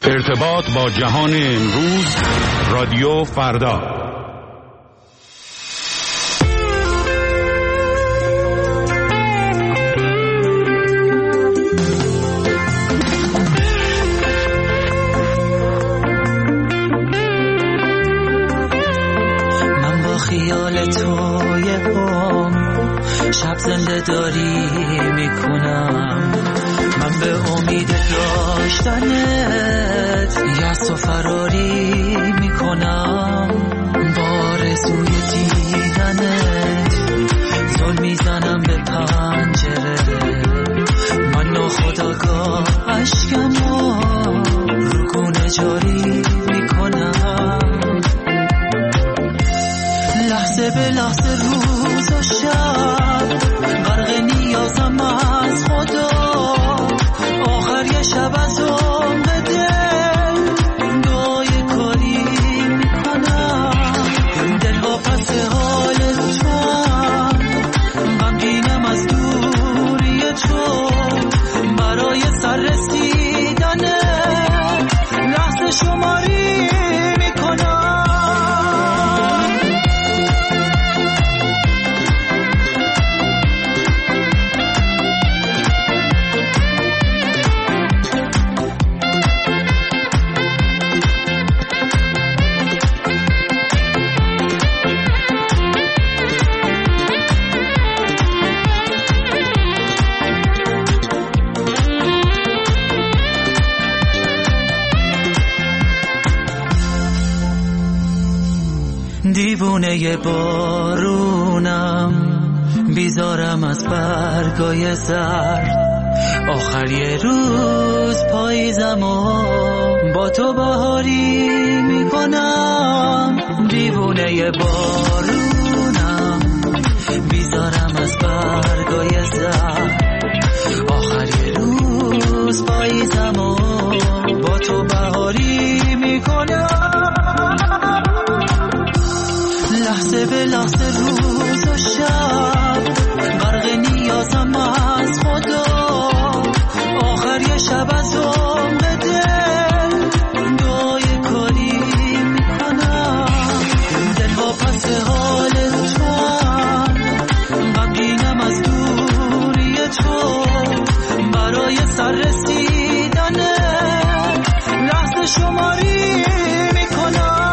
ارتباط با جهان امروز، رادیو فردا. من با خیال توی شب زنده داری میکنم، من به امید داشتنت یأس و فراری میکنم، با آرزوی دیدنت زل میزنم به پنجره، من ناخودآگاه اشکمو رو گونه جاری میکنم، لحظه به لحظه روز و شب غرق نیازم از خدا، آخر یه شب از عمر دل دعای کاری میکنم، دل واپس حال تو غمگینم از دوری تو، برای سر رسیدن لحظه شماری میکنم. دیوونه بارونم، بیزارم از برگای زرد، آخر یه روز پاییزم و با تو بهاری میکنم، دیوونه بارونم، بیزارم از برگای زرد، آخر یه روز پاییزم و با تو بهاری میکنم، لحظه به لحظه روز و شب غرق نیازم از خدا، آخر یه شب از عمر دل دعای کاری میکنم، دل واپس حال تو غمگینم از دوری تو، برای سر رسیدن لحظه شماری میکنم.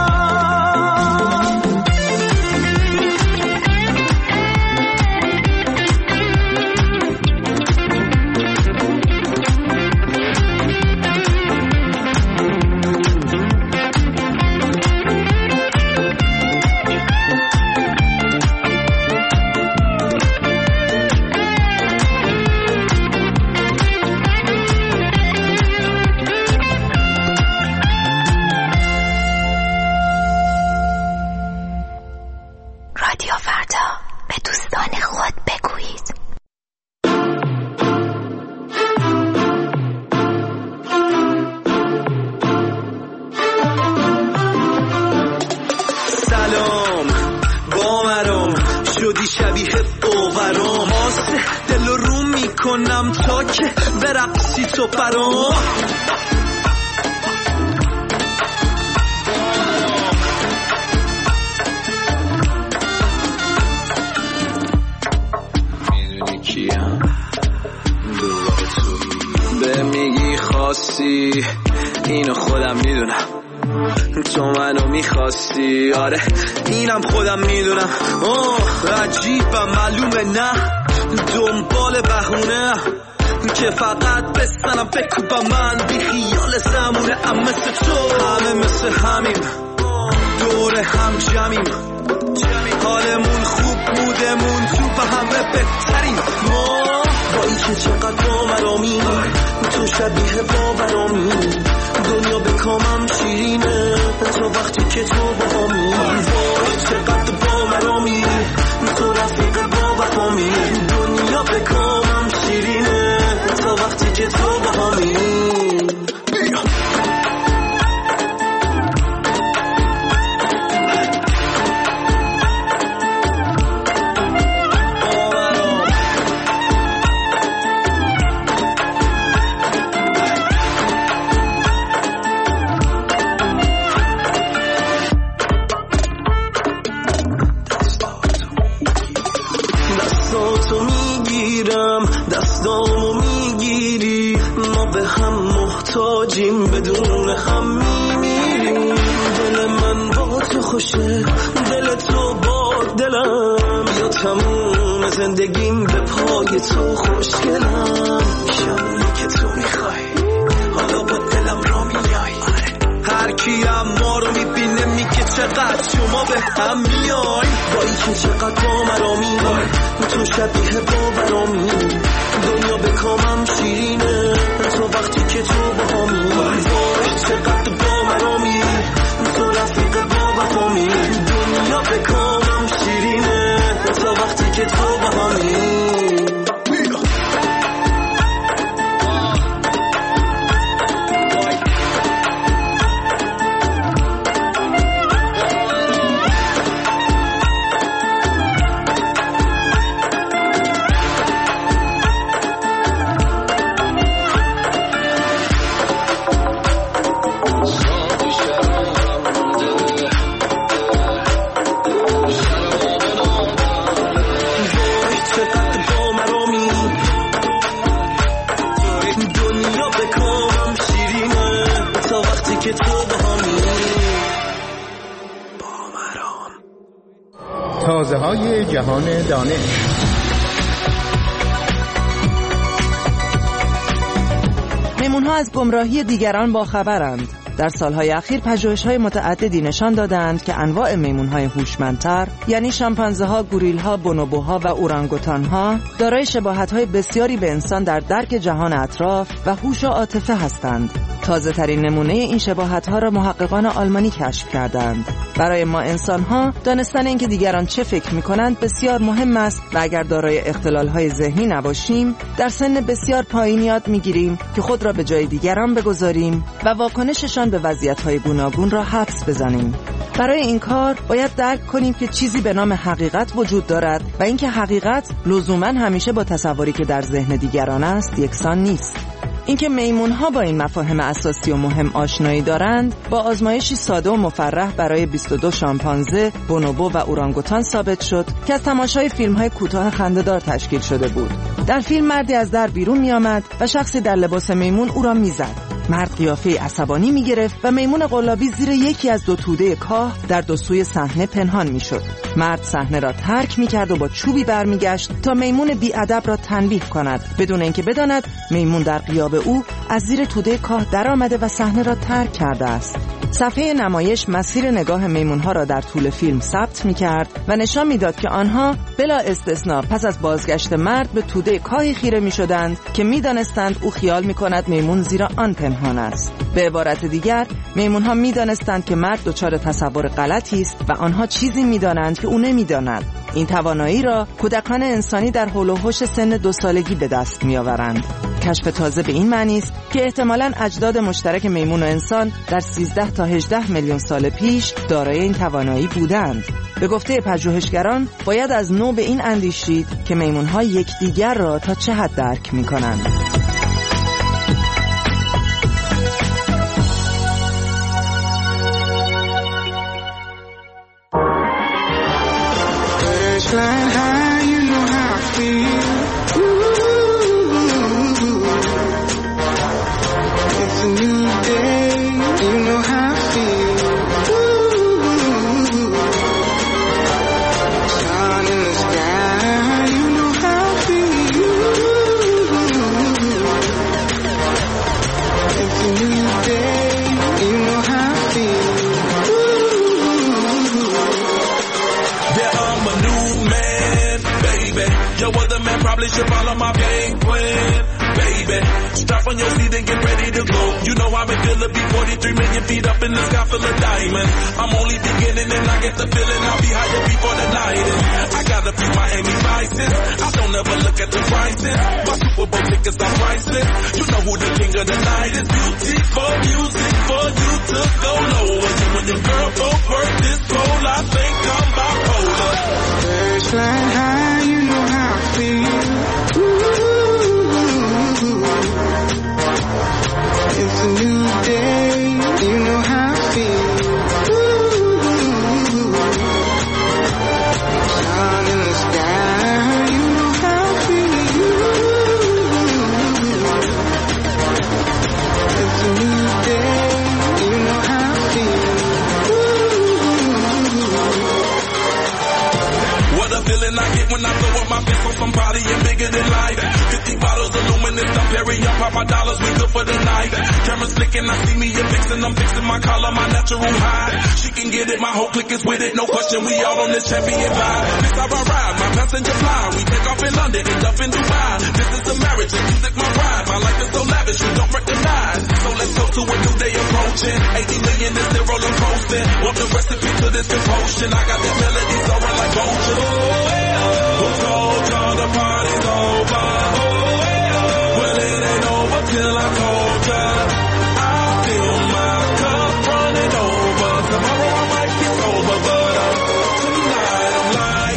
کنم تا که برقصی تو برام، میدونی کیم دوباره توی به میگی خواستی اینو خودم میدونم، تو منو میخواستی آره اینم خودم میدونم، عجیبم معلومه نه دنبال بهونه که فقط بستنم بکوبم، من بی خیال زمونه، ام مثل تو همه مثل همیم دور هم جمعیم، حالمون خوب مودمون تو به همه بهترین، ما با این که چقدر باورامی تو شبیه باورامی، دنیا به کامم شیرینه تو وقتی که تو با همی، وای چقدر باورامی تو رفیق باورامی، دنیا به کامم شیرینه تا وقتی که تو با همی. هم محتاجیم، بدون هم میمیریم. دل من با تو خوشه، دل تو با دلم، یا تموم زندگیم به پای تو خوشگلم. شبیه که تو میخوای، حالا با دلم را میای. هر کی ما رو میبینه میگه چقدر شما به هم میای. با این که چقدر با مرا میای، تو شبیه باورامی. دنیا به کامم شیرینه تو وقتی که تو با همی. وای چقدر با مرا میای، تو رفیق با وفامی. دنیا به کامم شیرینه تو وقتی که تو با همی. تازه‌های جهان دانش. میمون‌ها از گمراهی دیگران باخبرند. در سالهای اخیر پژوهش‌های متعددی نشان دادند که انواع میمون‌های هوشمندتر، یعنی شامپانزه‌ها، گوریل‌ها، بونوبوها و اورانگوتان‌ها، دارای شباهت‌های بسیاری به انسان در درک جهان اطراف و هوش و عاطفه هستند. تازه‌ترین نمونه این شباهت‌ها را محققان آلمانی کشف کردند. برای ما انسان‌ها دانستن اینکه دیگران چه فکر می‌کنند بسیار مهم است و اگر دارای اختلال‌های ذهنی نباشیم، در سن بسیار پایین یاد می‌گیریم که خود را به جای دیگران بگذاریم و واکنششان به وضعیت‌های گوناگون را حدس بزنیم. برای این کار باید درک کنیم که چیزی به نام حقیقت وجود دارد و اینکه حقیقت لزوماً همیشه با تصوری که در ذهن دیگران است یکسان نیست. اینکه میمون‌ها با این مفاهیم اساسی و مهم آشنایی دارند با آزمایشی ساده و مفرح برای 22 شامپانزه، بونوبو و اورانگوتان ثابت شد که از تماشای فیلم‌های کوتاه خنده‌دار تشکیل شده بود. در فیلم مردی از در بیرون می‌آمد و شخصی در لباس میمون او را می‌زد. مرد قیافه عصبانی می‌گرفت و میمون قلابی زیر یکی از دو توده کاه در دو سوی صحنه پنهان می‌شد. مرد صحنه را ترک می‌کرد و با چوبی برمیگشت تا میمون بی‌ادب را تنبیه کند، بدون اینکه بداند میمون در غیاب او از زیر توده کاه درآمده و صحنه را ترک کرده است. صفحه نمایش مسیر نگاه میمون‌ها را در طول فیلم ثبت می‌کرد و نشان می‌داد که آنها بلا استثناء پس از بازگشت مرد به توده کاهی خیره می‌شدند که می‌دانستند او خیال می‌کند میمون زیرا آن پنهان است. به عبارت دیگر، میمون‌ها می‌دانستند که مرد دچار تصور غلطی است و آنها چیزی می‌دانند که او نمی‌داند. این توانایی را کودکان انسانی در حول و حوش سن 2 سالگی به دست می‌آورند. کشف تازه به این معنی است که احتمالاً اجداد مشترک میمون و انسان در 13 تا 18 میلیون سال پیش دارای این توانایی بودند. به گفته پژوهشگران باید از نو به این اندیشید که میمون‌ها یکدیگر را تا چه حد درک می‌کنند. Should follow my game plan, baby. Strap on your seat and get ready to go. You know I'm a killer, be 43 million feet up in the sky full of diamonds. I'm only beginning and I get the feeling I'll be higher before the night is. I got a few Miami Vices, I don't ever look at the prices. My Super Bowl tickets are priceless. You know who the king of the night is. Beautiful music for you to go lower. You and your girl both work this role. I think I'm bipolar. Birds flying high, you know how I feel. It's a new day, you know how I feel. Sun in the sky, you know how I feel. about my dollars, we good for the night. Cameras flicking, I see me a vixen, I'm fixing my collar, my natural high. She can get it, my whole clique is with it, no question, we all on this champion vibe. This how I ride, my passenger fly. We take off in London, end up in Dubai. This is a marriage, and music my ride. My life is so lavish, you don't recognize. So let's go to a new day approaching. 80 million is the roller coasting. Want the recipe to this compulsion? I got this melody soaring like vultures. Who told y'all the party's over? Well, it ain't over till I told ya. I feel my cup running over. Tomorrow I might get over, but tonight I'm like.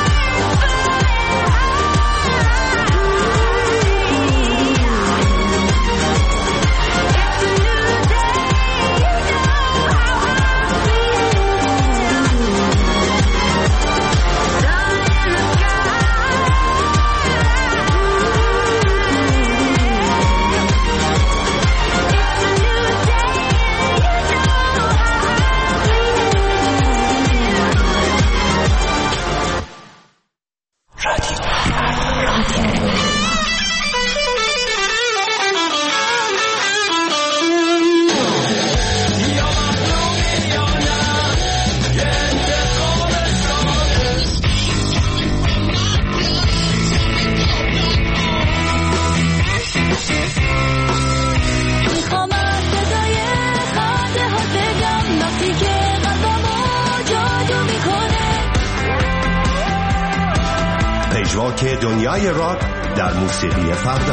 پژواک دنیای راک در موسیقی فردا.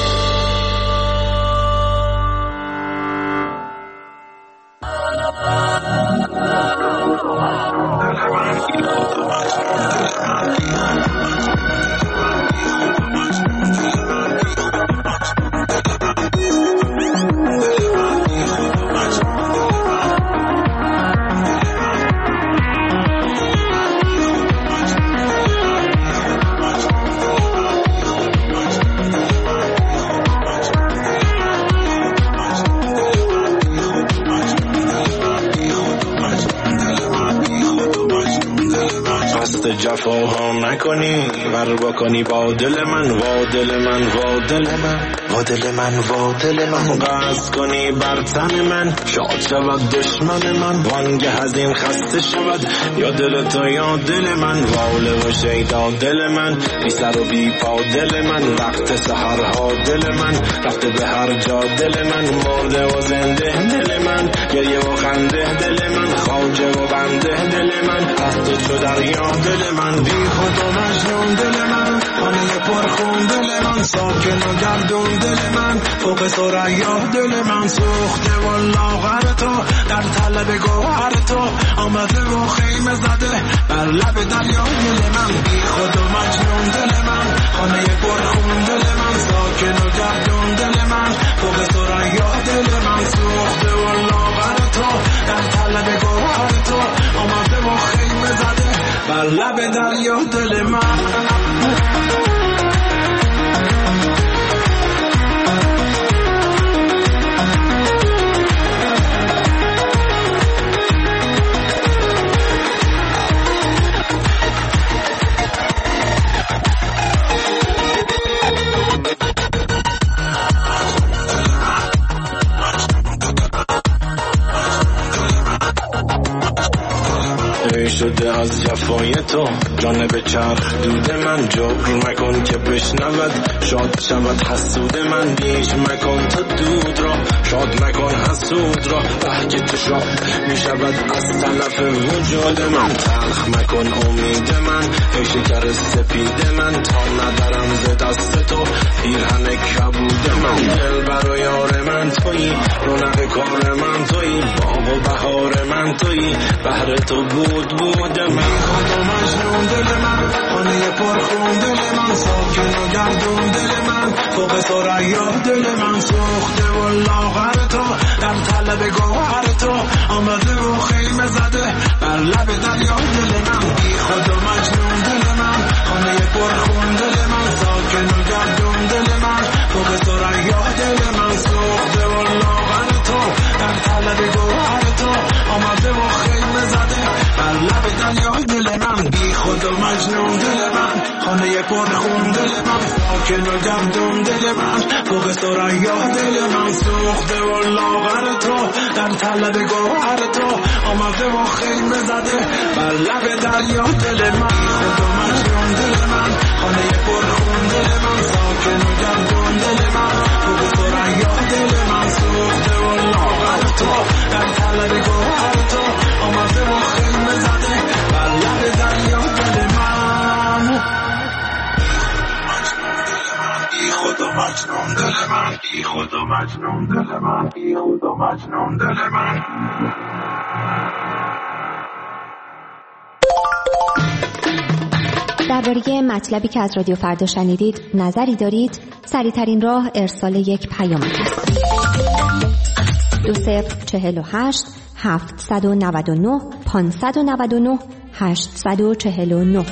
جفاها نکنی ور بکنی با دل من وا دل من وا دل من وا دل من وا دل من قصد کنی بر تن من شاد شود دشمن من وانگه از این خسته شود یا دل تو یا دل من واله و شیدا دل من بی سر و بی پا دل من وقت سحرها دل من رفته به هر جا دل من مرده و زنده دل من گریه و خنده دل من خواجه و بنده دل من از تو چو دریا دل من بی خود و مجنون دل من خانه پرخون دل من ساکن و گردون دل من فوق ثریا دل من سوخته و لاغر تو در طلب گوهر تو آمده و خیمه زده بر لب دریا دل من بی خود و مجنون دل من خانه پرخون دل من ساکن و گردون دل من فوق ثریا دل من سوخته و لاغر تو در طلب گوهر تو آمده و خیمه زده بر لب دریا دل من شده از جفای تو جانب چرخ دود من جبر مکن که بشنود شاد شود حسود من بیش مکن تا دود را شاد مکن حسود را بهجه تو شاد می شود از طرف وجود من تلخ مکن امید من ای شکر سپید من تا ندارم ز دست تو پیرهن کبود من دل بر و یار من تویی رونق کار من تویی باغ و بهار من تویی بهر تو بود من خود و مجنون دل من خانه پرخون دل من ساکن و گردون دل من فوق ثریا دل من سوخته و لاغر تو در طلب گوهر تو آمده و خیمه زده بر لب دریا دل من بی خود و مجنون دل من خانه پرخون دل من ساکن و گردون دل من فوق ثریا دل من سوخته و لاغر تو در طلب گوهر تو آمده و خیمه زده بر لب دریا دل من بی خود و مجنون دل من خانه پرخون دل من من ساکن و گردون دل من فوق ثریا دل من سوخته و لاغر تو در طلب گوهر تو آمده و خیمه زده بر لب دریا دل من خود و مجنون دل من خانه پرخون دل من ساکن و گردون دل من فوق ثریا دل من سوخته و لاغر تو در طلب گوهر تو آمده و خیمه زده بر لب دریا دل من ای خود و مجنون دل من ای خود و مجنون دل من ای خود و مجنون دل من درباره مطلبی که از رادیو فردا شنیدید نظری دارید؟ سریع‌ترین راه ارسال یک پیام است. 2048 799 599 849.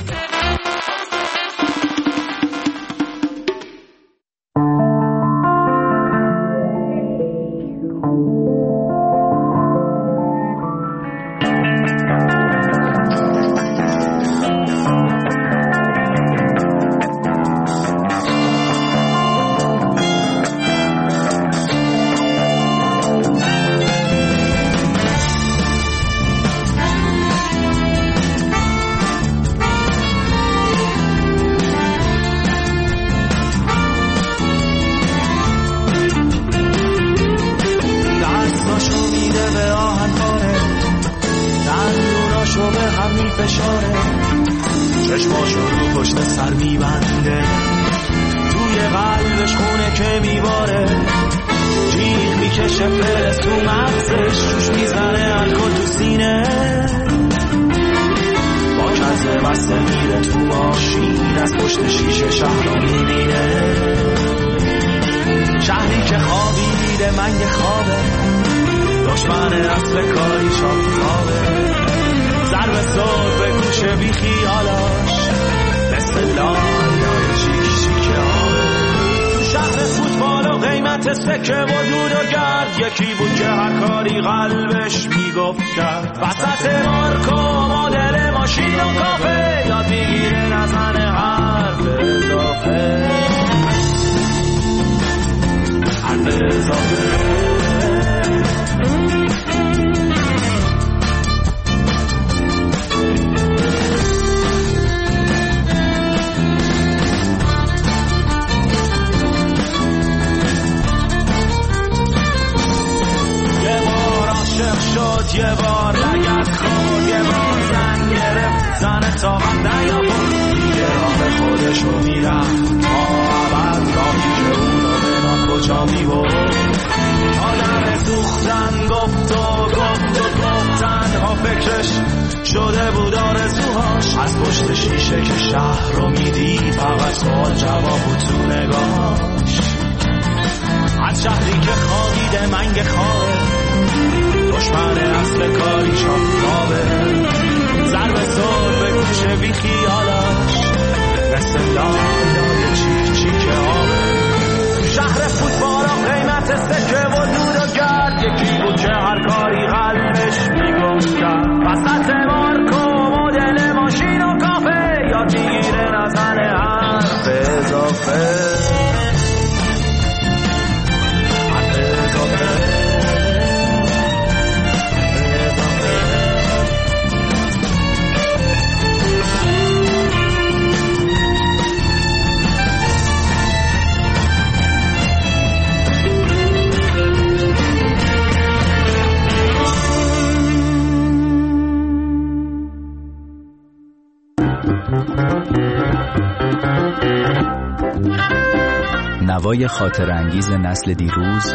نوای خاطر انگیز نسل دیروز،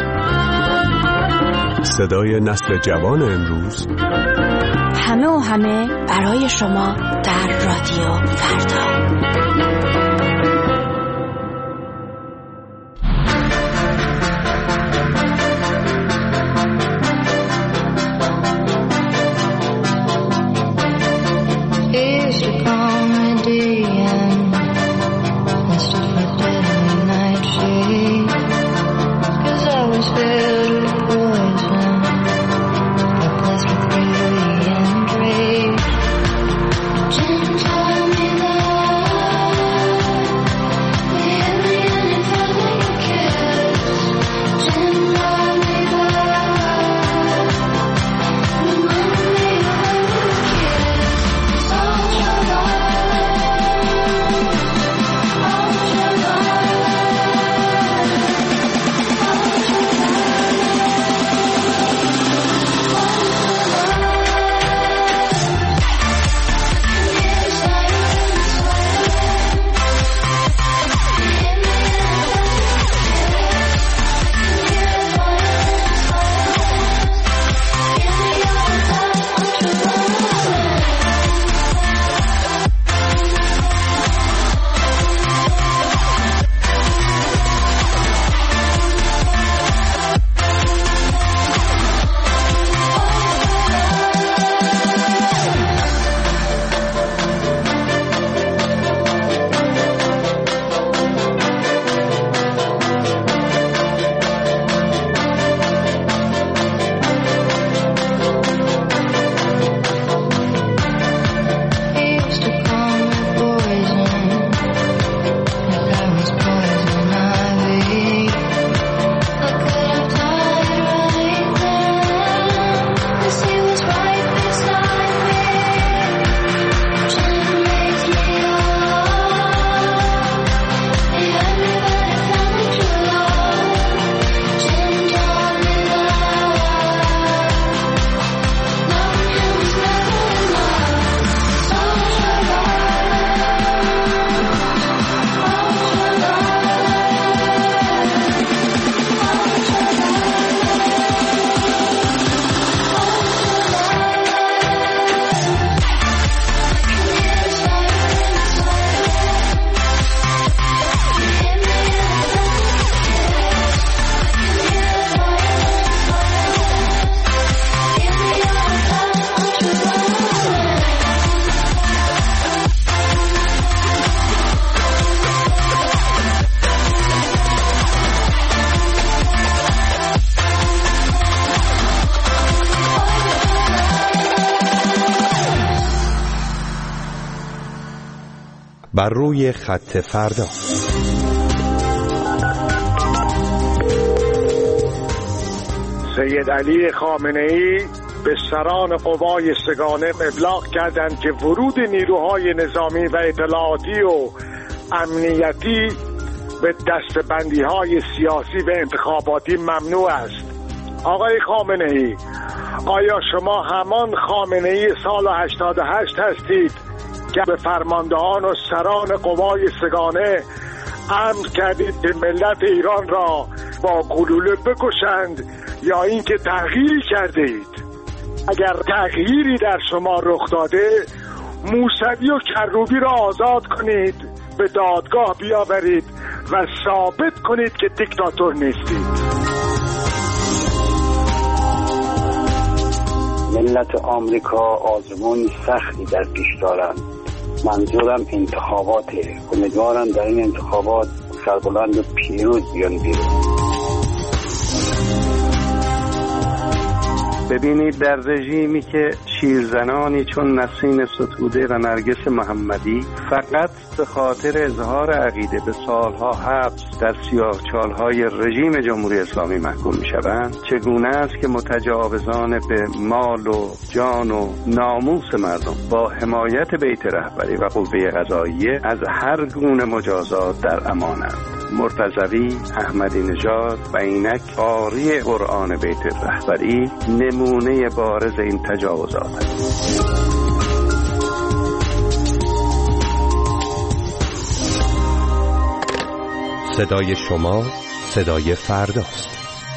صدای نسل جوان امروز، همه و همه برای شما در رادیو فردا. بر روی خط فردا. سید علی خامنه‌ای به سران قوای سگانه ابلاغ کردند که ورود نیروهای نظامی و اطلاعاتی و امنیتی به دستبندی‌های سیاسی و انتخاباتی ممنوع است. آقای خامنه‌ای، آیا شما همان خامنه‌ای سال 88 هستید که به فرماندهان و سران قوای سگانه امر کردید که ملت ایران را با گلوله بکشند، یا اینکه تغییری کرده اید؟ اگر تغییری در شما رخ داده، موسوی و کروبی را آزاد کنید، به دادگاه بیاورید و ثابت کنید که دیکتاتور نیستید. ملت آمریکا آزمون سختی در پیش دارند. منظورم انتخاباته. امیدوارم در این انتخابات سربلند و پیروز بیان بیرون. ببینید، در رژیمی که شیرزنانی چون نسرین ستوده و نرگس محمدی فقط به خاطر اظهار عقیده به سالها حبس در سیاهچالهای رژیم جمهوری اسلامی محکوم می‌شوند، چگونه است که متجاوزان به مال و جان و ناموس مردم با حمایت بیت رهبری و قوه قضاییه از هر گونه مجازات در امانند؟ مرتضوی، احمدی نژاد و اینک قاری قرآن بیت رهبری نمونه بارز این تجاوزات است. صدای شما صدای فرداست.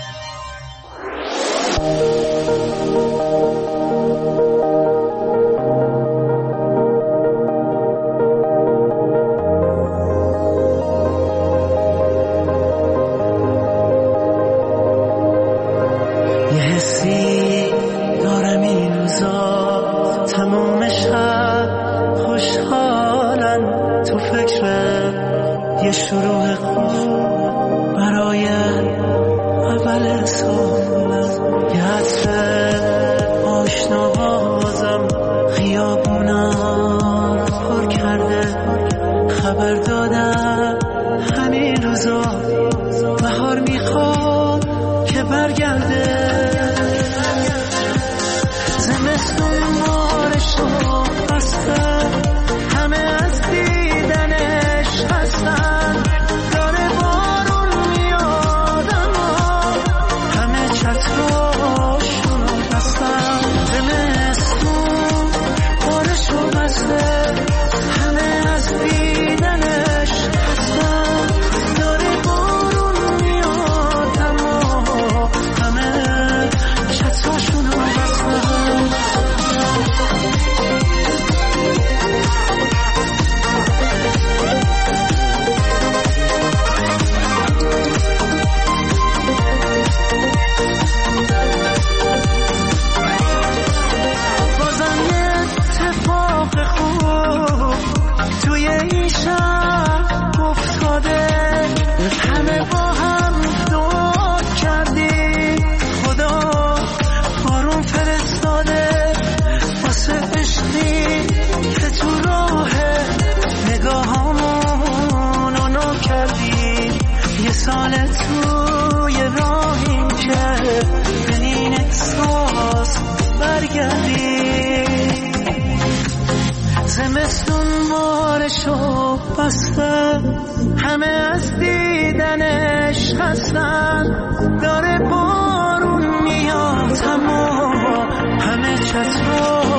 همه از دیدنش خستن، داره بارون میاد اما همه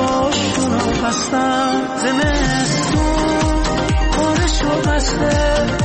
چتراشونو بستن. زمستون بارشو بسته